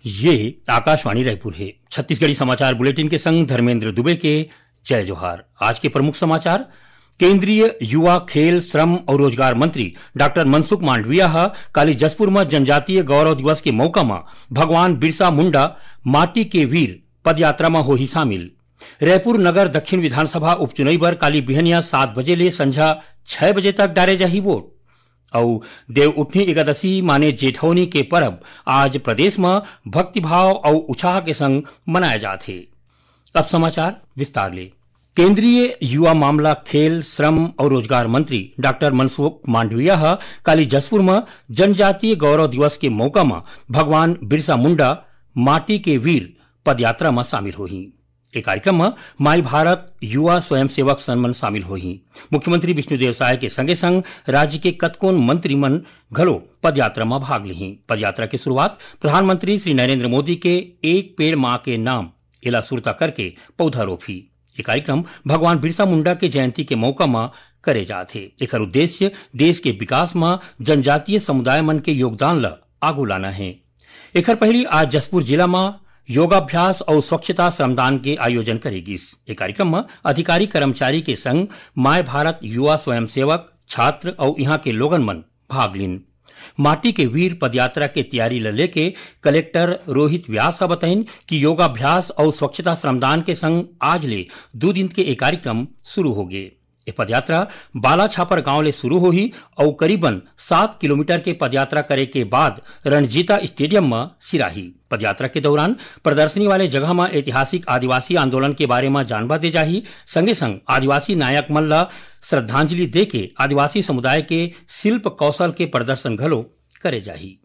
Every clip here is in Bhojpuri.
ये आकाशवाणी रायपुर है। छत्तीसगढ़ी समाचार बुलेटिन के संग धर्मेंद्र दुबे के जय जोहार। आज के प्रमुख समाचार। केंद्रीय युवा, खेल, श्रम और रोजगार मंत्री डॉक्टर मनसुख मांडविया काली जसपुर में जनजातीय गौरव दिवस के मौका में भगवान बिरसा मुंडा माटी के वीर पदयात्रा में होही शामिल। रायपुर नगर दक्षिण विधानसभा उपचुनाव पर काली बिहनिया 7 बजे ले संझा 6 बजे तक डाले जाही वोट। और देव उठनी एकादशी माने जेठौनी के पर्व आज प्रदेश में भक्तिभाव और उत्साह के संग मनाया जाते। अब समाचार विस्तार ले। केंद्रीय युवा मामला, खेल, श्रम और रोजगार मंत्री डॉक्टर मनसुख मांडविया काली जसपुर में जनजातीय गौरव दिवस के मौका में भगवान बिरसा मुंडा माटी के वीर पदयात्रा में शामिल होही। एक कार्यक्रम में माई भारत युवा स्वयंसेवक सम्मान शामिल होही। मुख्यमंत्री विष्णुदेव साय के संगे संग राज्य के कतकोन मंत्रीमन घलो पदयात्रा में भाग लिही। पदयात्रा की शुरुआत प्रधानमंत्री श्री नरेंद्र मोदी के एक पेड़ मां के नाम एला सुरता करके पौधा रोपी। ये कार्यक्रम भगवान बिरसा मुंडा के जयंती के मौका में करे जाते। एकर उद्देश्य देश के विकास में जनजातीय समुदाय मन के योगदान ला आगू लाना है। एकर पहली आज जसपुर जिला में योगाभ्यास और स्वच्छता श्रमदान के आयोजन करेगी। इस कार्यक्रम में अधिकारी कर्मचारी के संग माय भारत युवा स्वयंसेवक, छात्र और यहाँ के लोगन मन भाग लिन। माटी के वीर पदयात्रा के तैयारी ल लेके कलेक्टर रोहित व्यास बताइन कि योगाभ्यास और स्वच्छता श्रमदान के संग आज ले 2 दिन के एक कार्यक्रम शुरू हो गए। ये पदयात्रा बाला छापर गांव ले शुरू होही और करीबन 7 किलोमीटर के पदयात्रा करे के बाद रणजीता स्टेडियम में सिराही। पदयात्रा के दौरान प्रदर्शनी वाले जगह में ऐतिहासिक आदिवासी आंदोलन के बारे में जानवा दे जाही। संगे संग आदिवासी नायक मन ला श्रद्धांजलि दे के आदिवासी समुदाय के शिल्प कौशल के प्रदर्शन घलो करे जाही।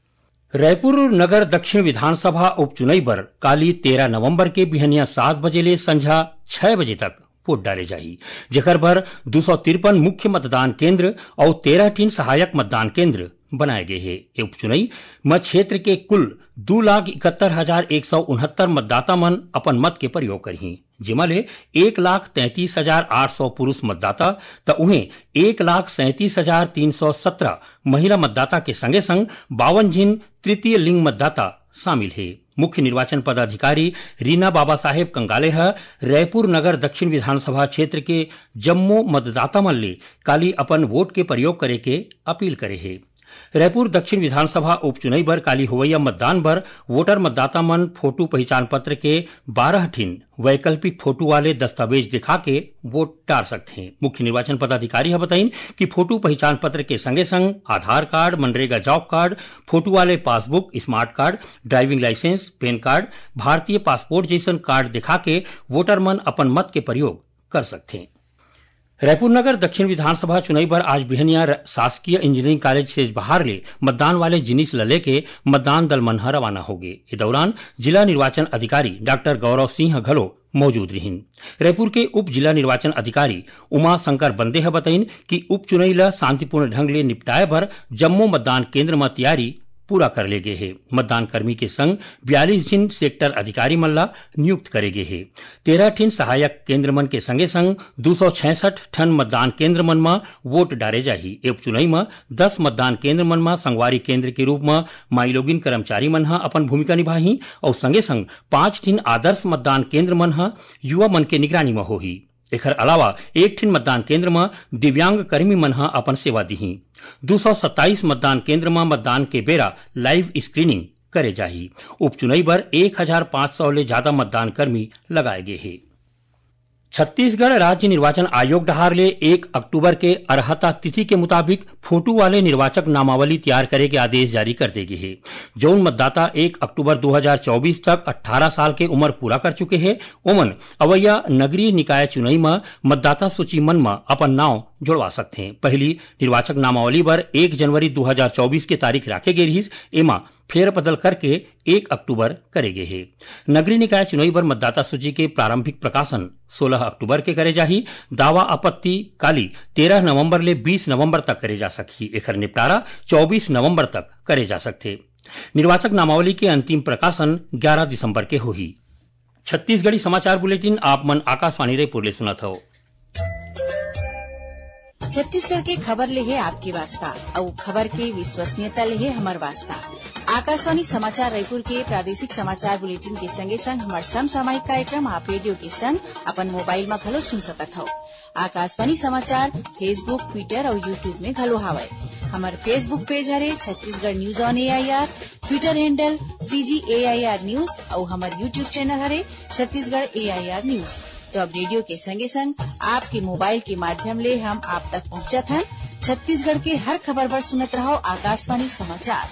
रायपुर नगर दक्षिण विधानसभा उपचुनाव पर काली 13 नवंबर के बिहनिया 7 बजे ले संझा 6 बजे तक वोट डाले जाही। जेकर पर 253 मुख्य मतदान केंद्र और 13 सहायक मतदान केंद्र बनाए गए हैं। उपचुनाव में क्षेत्र के कुल 2,71,169 मतदाता मन अपन मत के प्रयोग करही। जिमा ले 1,33,800 पुरुष मतदाता तो उन्हें 1,37,317 महिला मतदाता के संगे संग 52 जिन तृतीय लिंग मतदाता शामिल है। मुख्य निर्वाचन पदाधिकारी रीना बाबा साहेब कंगाले रायपुर नगर दक्षिण विधानसभा क्षेत्र के जम्मो मतदाता मन ले काली अपन वोट के प्रयोग करे के अपील करे है। रायपुर दक्षिण विधानसभा उपचुनाव पर काली होवैया मतदान पर वोटर मतदाता मन फोटो पहचान पत्र के 12 ठिन वैकल्पिक फोटो वाले दस्तावेज दिखा के वोट डाल सकते हैं। मुख्य निर्वाचन पदाधिकारी बताइन कि फोटो पहचान पत्र के संगे संग आधार कार्ड, मनरेगा जॉब कार्ड, फोटो वाले passbook, smart card, driving licence, PAN card, भारतीय पासपोर्ट जैसन कार्ड दिखा के वोटर मन अपन मत के प्रयोग कर सकते हैं। रायपुर नगर दक्षिण विधानसभा चुनाव पर आज बिहनिया शासकीय इंजीनियरिंग कॉलेज से बाहर ले मतदान वाले जिनिस ल लेके मतदान दल मन रवाना हो गए। इस दौरान जिला निर्वाचन अधिकारी डॉक्टर गौरव सिंह घलो मौजूद रहिन। रायपुर के उप जिला निर्वाचन अधिकारी उमा शंकर बंदे बताइन कि उपचुनाव ला शांतिपूर्ण ढंग ले निपटाए पर जम्मू मतदान केंद्र में तैयारी पूरा कर ले गए है। मतदान कर्मी के संग 42 जिन सेक्टर अधिकारी मन ला नियुक्त करे गए है। 13 ठिन सहायक केंद्र मन के संगे संग 266 ठन मतदान केंद्र मन में वोट डाले जाही। उपचुनाव में 10 मतदान केंद्र मन में संगवारी केंद्र के रूप में माइलोगिन कर्मचारी मन अपन भूमिका निभाही और संगे संग 5 ठिन आदर्श मतदान केंद्र मन युवा मन के निगरानी में होही। एकर अलावा 1 ठिन मतदान केंद्र में दिव्यांग कर्मी मन अपन सेवा दीही। 227 मतदान केंद्र में मतदान के बेरा लाइव स्क्रीनिंग करे जाही। उपचुनाव पर 1,500 ले ज्यादा मतदान कर्मी लगाए गए हैं। छत्तीसगढ़ राज्य निर्वाचन आयोग डहार ले 1 अक्टूबर के अर्हता तिथि के मुताबिक फोटो वाले निर्वाचक नामावली तैयार करे के आदेश जारी कर देगी है। जौन मतदाता 1 अक्टूबर 2024 तक 18 साल के उम्र पूरा कर चुके हैं ओमन अवैया नगरीय निकाय चुनाव में मतदाता सूची मन में अपन नाम जुड़वा सकते हैं। पहली निर्वाचक नामावली पर 1 जनवरी 2024 के तारीख राखे गई रही। एमा फेरबदल करके 1 अक्टूबर करे गए है। नगरीय निकाय चुनाव पर मतदाता सूची के प्रारंभिक प्रकाशन 16 अक्टूबर के करे जाही। दावा आपत्ति काली 13 नवंबर ले 20 नवंबर तक करे जा सकी। एकर निपटारा 24 नवंबर तक करे जा सकते। निर्वाचक नामावली के अंतिम प्रकाशन 11 दिसंबर के होही। छत्तीसगढ़ी समाचार बुलेटिन आप मन आकाशवाणी रायपुर ले सुनत हो। छत्तीसगढ़ के खबर ले है आपके वास्ता और खबर के विश्वसनीयता ले है हमार वास्ता। आकाशवाणी समाचार रायपुर के प्रादेशिक समाचार बुलेटिन के संगे संग हमार समसामयिक कार्यक्रम आप रेडियो के संग अपन मोबाइल में घलो सुन सकत हो। आकाशवाणी समाचार फेसबुक, ट्विटर और यूट्यूब में घलो हावय। हमार फेसबुक पेज हरे Chhattisgarh news on AIR, Twitter handle CGAIR news और हमार यूट्यूब चैनल हरे छत्तीसगढ़ AIR न्यूज। तो अब रेडियो के संगे संग आपके मोबाइल के माध्यम ले हम आप तक पहुंचत हैं। छत्तीसगढ़ के हर खबर पर सुनत रहो आकाशवाणी समाचार।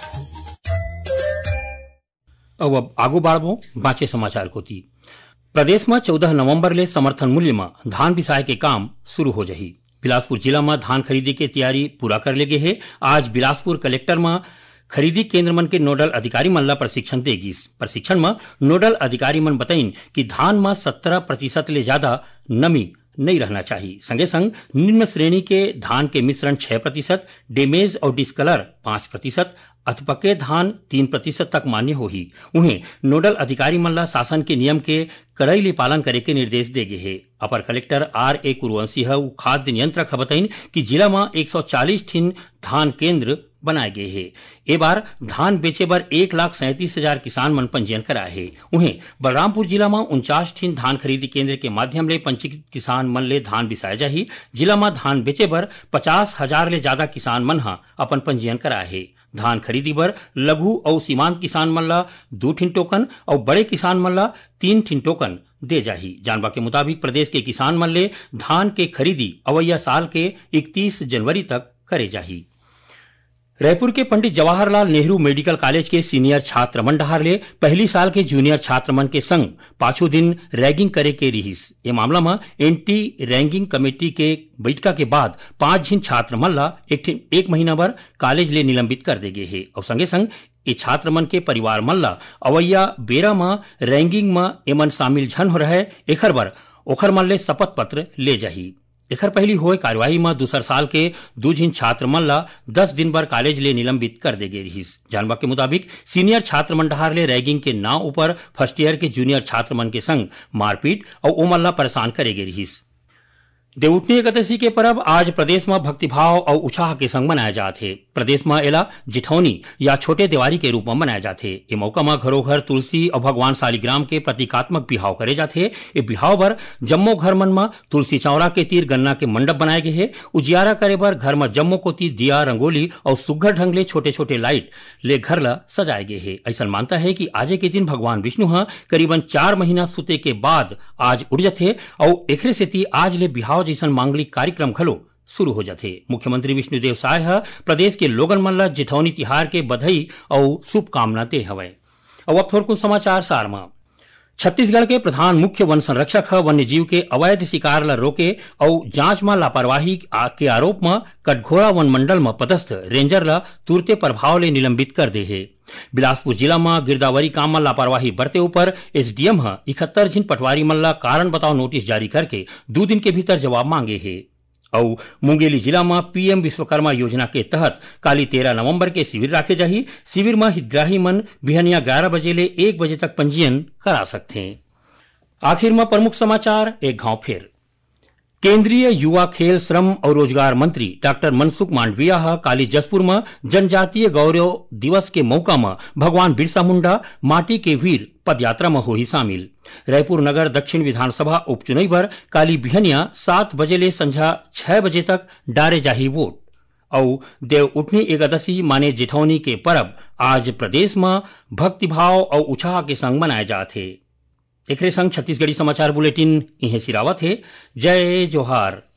अब आगू बाढ़बो बाँचे समाचार को थी। प्रदेश में 14 नवंबर ले समर्थन मूल्य में धान बिसाय के काम शुरू हो जाही। बिलासपुर जिला में धान खरीदी के तैयारी पूरा कर ले गे है। आज बिलासपुर कलेक्टर में खरीदी केंद्र मन के नोडल अधिकारी मन ला प्रशिक्षण देगी। प्रशिक्षण में नोडल अधिकारी मन बताइन कि धान में 17% ले ज्यादा नमी नहीं रहना चाहिए। संगे संग निम्न श्रेणी के धान के मिश्रण 6%, डैमेज और डिस्कलर 5%, अथपके धान 3% तक मान्य होही। उन्हें नोडल अधिकारी मन ला शासन के नियम के कड़ाई ले पालन करे के निर्देश दे गए है। अपर कलेक्टर RA कुरुवंशी खाद्य नियंत्रक बताइन कि जिला में 140 ठिन धान केंद्र बनाए गए हैं। ए बार धान बेचे बर 1,37,000 किसान मन पंजीयन कराए है। उन्हें बलरामपुर जिला में 49 ठिन धान खरीदी केंद्र के माध्यम ले पंजीकृत किसान मन ले धान बिसाए जाही। जिला में धान बेचे बर 50,000 ले ज्यादा किसान मन अपन पंजीयन कराए है। धान खरीदी बर लघु और सीमांत किसान मन ला 2 ठिन टोकन और बड़े किसान मन ला 3 ठिन टोकन दे जाही। जानवा के मुताबिक प्रदेश के किसान मन ले धान के खरीदी अवैया साल के 31 जनवरी तक करे जाही। रायपुर के पंडित जवाहरलाल नेहरू मेडिकल कॉलेज के सीनियर छात्र मन डहार ले पहली साल के जूनियर छात्र मन के संग पांचों दिन रैगिंग करे के रिहिस। ये मामला में एंटी रैगिंग कमेटी के बैठका के बाद 5 झिन छात्र मन ला एक महीना भर कॉलेज ले निलंबित कर दे गए है और संगे संग ये छात्र मन के परिवार मन ला अवैया बेरा में रैगिंग में एमन शामिल झन हो रहे एखर बर ओखर मन ले शपथ पत्र ले जाही। एखर पहली होए कार्यवाही में दूसर साल के 2 झिन छात्र मन ला 10 दिन बर कॉलेज ले निलंबित कर दे गए रहिस। जानवा के मुताबिक सीनियर छात्र मन डहार ले रैगिंग के नाव ऊपर फर्स्ट ईयर के जूनियर छात्र मन के संग मारपीट और ओमन ला परेशान करे गए रहिस। देवउठनी एकादशी के पर्व आज प्रदेश में भक्तिभाव और उत्साह के संग मनाया जाते है। प्रदेश में एला जिठौनी या छोटे दिवाली के रूप में मनाया जाते है। ये मौका में घरों घर तुलसी और भगवान शालिग्राम के प्रतीकात्मक बिहाव करे जाते है। ये बिहाव बर जम्मो घर मन में तुलसी चौरा के तीर गन्ना के मंडप बनाए गए है। उजियारा करे बर घर में जम्मो को तीर दिया रंगोली और सुघ्घर ढंग ले छोटे छोटे लाइट ले घर ला सजाए गए है। ऐसा मानता है कि आज के दिन भगवान विष्णु करीबन 4 महीना सुते के बाद आज उड़ जाते और एकरे सेती आज ले बिहाव जैसन मांगलिक कार्यक्रम खलो शुरू हो जाते। मुख्यमंत्री विष्णुदेव साय प्रदेश के लोगन मन ला जिठौनी तिहार के बधाई और शुभकामना दे हवय। अब थोड़ कुछ समाचार सार में छत्तीसगढ़ के प्रधान मुख्य वन संरक्षक वन्य जीव के अवैध शिकार ला रोके और जांच में लापरवाही के आरोप में कटघोरा वन मंडल में पदस्थ रेंजर ला तुरते प्रभाव ले निलंबित कर दे है। बिलासपुर जिला में गिरदावरी काम में लापरवाही बरते ऊपर SDM 71 झिन पटवारी मन ला कारण बताओ नोटिस जारी करके 2 दिन के भीतर जवाब मांगे है। और मुंगेली जिला में PM विश्वकर्मा योजना के तहत काली 13 नवंबर के शिविर रखे जाही। शिविर में हितग्राही मन बिहनिया 11 बजे ले 1 बजे तक पंजीयन करा सकते हैं। आखिर में प्रमुख समाचार एक घाव फिर। केंद्रीय युवा खेल श्रम और रोजगार मंत्री डॉक्टर मनसुख मांडविया काली जसपुर में जनजातीय गौरव दिवस के मौका में भगवान बिरसा मुंडा माटी के वीर पदयात्रा में होही शामिल। रायपुर नगर दक्षिण विधानसभा उपचुनाव पर काली बिहनिया 7 बजे ले संझा 6 बजे तक डारे जाही वोट। और देवउठनी एकादशी माने जिठौनी के पर्व आज प्रदेश में भक्तिभाव और उत्साह के संग मनाए जाते। एकरे संग छत्तीसगढ़ी समाचार बुलेटिन इहे सिरावत है। जय जोहार।